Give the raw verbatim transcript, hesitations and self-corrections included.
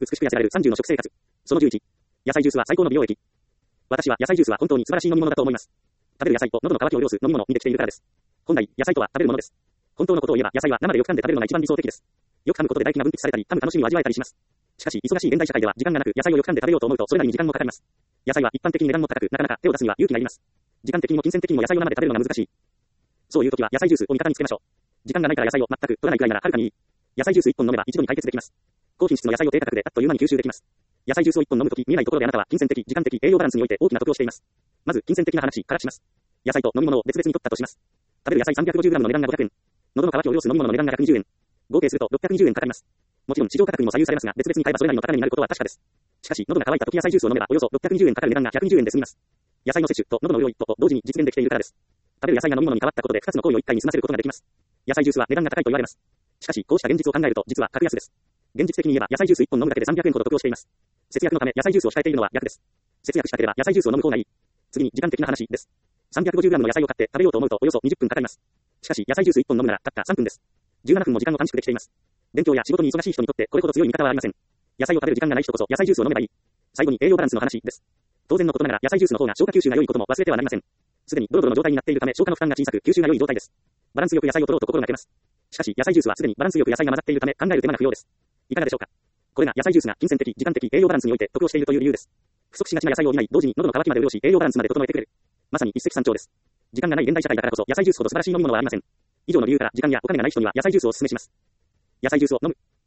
美しく痩せられるさんじゅうの食生活。そのじゅういち。野菜ジュースは最高の美容液。私は野菜ジュースは本当に素晴らしい飲み物だと思います。食べる野菜と喉の渇きを潤す飲み物にできているからです。本来、野菜とは食べるものです。本当のことを言えば野菜は生でよく噛んで食べるのが一番理想的です。よく噛むことで唾液が分泌されたり、噛む楽しみを味わえたりします。しかし、忙しい現代社会では時間がなく野菜をよく噛んで食べようと思うとそれなりに時間もかかります。野菜は一般的に値段も高く、なかなか手を出すには勇気がいります。時間的にも金銭的にも野菜を生で食べるのが難しい。そういう時は野菜ジュースを味方につけましょう。時間がないから野菜を全く取らないくらいならはるかにいい。野菜ジュースいっぽん飲めば一度に解決できます。高品質の野菜を低価格であっという間に吸収できます。野菜ジュースをいっぽん飲むとき見えないところであなたは金銭的、時間的、栄養バランスにおいて大きな得をしています。まず金銭的な話からします。野菜と飲み物を別々に取ったとします。食べる野菜 さんびゃくごじゅうグラム の値段がごひゃくえん。喉の渇きを潤す飲み物の値段がひゃくにじゅうえん。合計するとろっぴゃくにじゅうえんかかります。もちろん市場価格にも左右されますが、別々に買えばそれなりの高値になることは確かです。しかし、喉が渇いた時野菜ジュースを飲めばおよそろっぴゃくにじゅうえんかかる値段がひゃくにじゅうえんで済みます。野菜の摂取と喉の潤いと同時に実現できているからです。食べる野菜が飲み物に変わったことでふたつの行為を一体に済ませることができます。野菜ジュースは値段が高いと言われます。しかし、こうした現実を考えると実は格安です。現実的に言えば野菜ジュースいっぽん飲むだけでさんびゃくえんほど得をしています。節約のため野菜ジュースを控えているのは逆です。節約したければ野菜ジュースを飲む方がいい。次に時間的な話です。さんびゃくごじゅうグラム の野菜を買って食べようと思うとおよそにじゅっぷんかかります。しかし野菜ジュースいっぽん飲むならたったさんぷんです。じゅうななふんも時間を短縮できています。勉強や仕事に忙しい人にとってこれほど強い味方はありません。野菜を食べる時間がない人こそ野菜ジュースを飲めばいい。最後に栄養バランスの話です。当然のことながら野菜ジュースの方が消化吸収が良いことも忘れてはなりません。すでにドロドロの状態になっているため消化の負担が小さく吸収が良い状態です。バランスよく野菜を取ろうと心がけます。しかし野菜ジュースはすでにバランスよく野菜が混ざっているため考える手間が不要です。いかがでしょうか。これが野菜ジュースが金銭的、時間的、栄養バランスにおいて得をしているという理由です。不足しがちな野菜を補い、同時に喉の渇きまで潤し、栄養バランスまで整えてくれる。まさに一石三鳥です。時間がない現代社会だからこそ野菜ジュースほど素晴らしい飲み物はありません。以上の理由から時間やお金がない人には野菜ジュースをお勧めします。野菜ジュースを飲む。